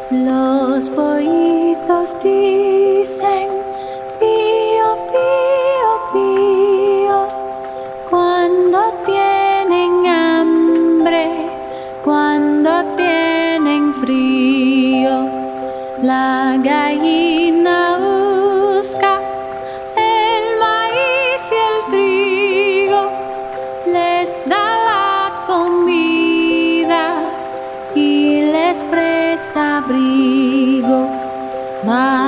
Los pollitos dicen pío, pío, pío cuando tienen hambre, cuando tienen frío. La gallina busca el maíz y el trigo, les da la comida y les presta abrigo.